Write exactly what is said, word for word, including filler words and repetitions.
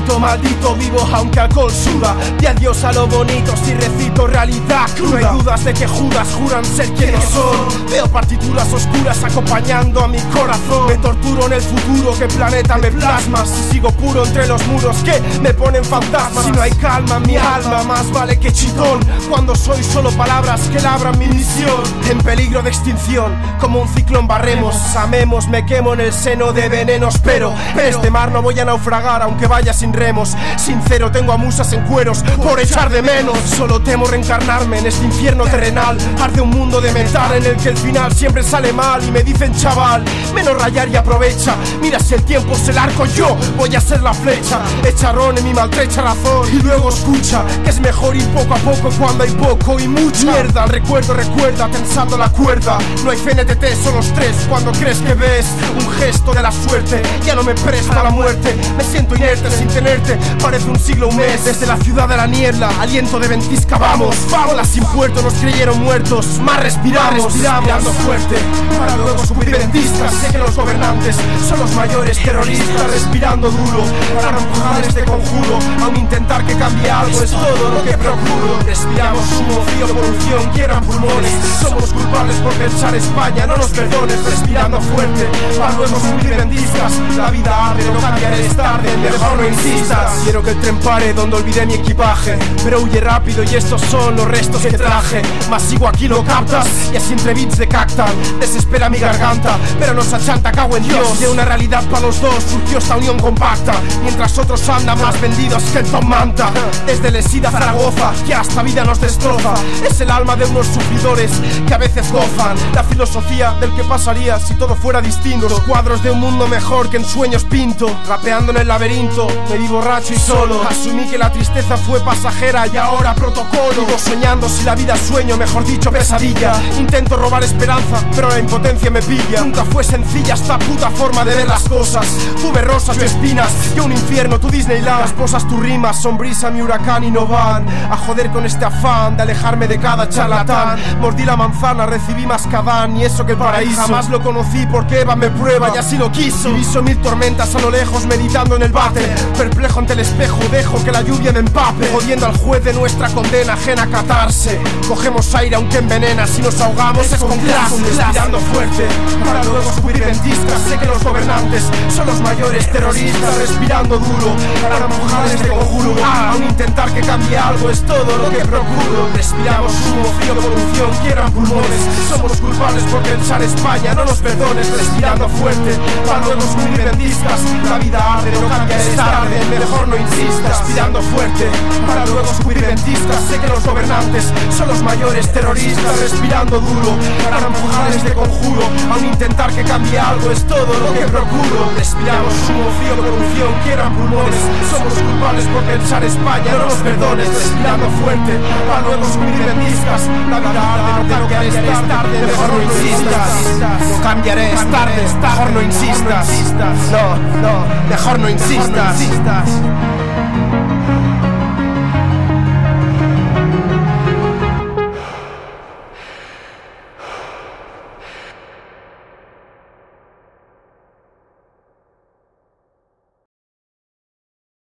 maldito, maldito vivo aunque alcohol suda. Di adiós a lo bonito si recito realidad cruda. No hay dudas de que Judas juran ser quienes son. Veo partituras oscuras acompañando a mi corazón. Me torturo en el futuro, ¿qué planeta me plasma? Si sigo puro entre los muros que me ponen fantasmas. Si no hay calma en mi alma, más vale que chitón. Cuando soy solo palabras que labran mi misión. En peligro de extinción, como un ciclón barremos. Amemos, me quemo en el seno de venenos. Pero en este mar no voy a naufragar aunque vaya sin remos. Sincero, tengo a musas en cueros por echar de menos. Solo temo reencarnarme en este infierno terrenal. Arde un mundo de metal en el que el final siempre sale mal. Y me dicen chaval, menos rayar y aprovecha. Mira si el tiempo es el arco, yo voy a ser la flecha. Echarón en mi maltrecha razón y luego escucha que es mejor ir poco a poco cuando hay poco y mucha mierda. El recuerdo recuerda tensando la cuerda. No hay C N T T, son los tres cuando crees que ves un gesto de la suerte. Ya no me presto a la muerte, me siento inerte sin tenerte. Parece un siglo, un mes, desde la ciudad de la niebla. Aliento de ventisca, vamos, vamos. Las sin puerto nos creyeron muertos, más respiramos, respiramos. Respirando fuerte, para luego subir ventiscas. Sé que los gobernantes son los mayores terroristas. Respirando duro, para no empujar este conjuro. Aún intentar que cambie algo es todo lo que procuro. Respiramos humo, frío, polución, quieran pulmones. Somos culpables por pensar España, no nos perdones. Respirando fuerte, para luego subir ventiscas. La vida arde, no cambiaré, es tarde, mejor no insistas. Quiero que el tren pare donde olvidé mi equipaje, pero huye rápido y estos son los restos que traje. Mas sigo aquí, lo captas, y así entre beats de cactan. Desespera mi garganta, pero nos achanta, cago en Dios. De una realidad para los dos surgió esta unión compacta. Mientras otros andan más vendidos que el Tom Manta. Desde Lesida a Zaragoza, que hasta vida nos destroza. Es el alma de unos sufridores que a veces gozan. La filosofía del que pasaría si todo fuera distinto. Los cuadros de un mundo mejor que en sueños pinto. Rapeando en el laberinto, me vi borracho y solo. Asumí que la tristeza fue pasajera y ahora protocolo. Vivo soñando si la vida es sueño, mejor dicho pesadilla. Intento robar esperanza, pero la impotencia me pilla. Nunca fue sencilla esta puta forma de ver las cosas. Tuve rosas, yo espinas, yo un infierno, tu Disneyland. Las posas, tu rimas, sonbrisa, mi huracán y no van a joder con este afán de alejarme de cada charlatán. Mordí la manzana, recibí más cadán y eso que el paraíso jamás lo conocí porque Eva me prueba y así lo quiso. Diviso mil tormentas a lo lejos meditando en el bate. Perplejo ante el espejo, dejo que la lluvia me empape. Jodiendo al juez de nuestra condena ajena a catarse. Cogemos aire aunque envenena, si nos ahogamos es con clase. Respirando fuerte, para luego subir ventiscas. Sé que los gobernantes son los mayores terroristas. Respirando duro, para no empujar este conjuro. Aún intentar que cambie algo es todo lo que procuro. Respiramos humo, frío, polución, quieran pulmones. Somos culpables por pensar España, no nos perdones. Respirando fuerte, para luego subir ventiscas. La vida arde, no cambiaré, es tarde, mejor no insistas. Respirando fuerte, para luego subir ventiscas. Sé que los gobernantes son los mayores terroristas. Respirando duro, para no empujar este conjuro. Aún intentar que cambie algo es todo lo que procuro. Respiramos humo, frío, corrupción, quieran pulmones. Somos culpables por pensar España, no nos perdones. Respirando fuerte, para luego subir ventiscas. La vida arde, no cambiaré, es tarde, mejor no insistas. No cambiaré, es tarde, mejor no insistas. No, no, mejor no insistas.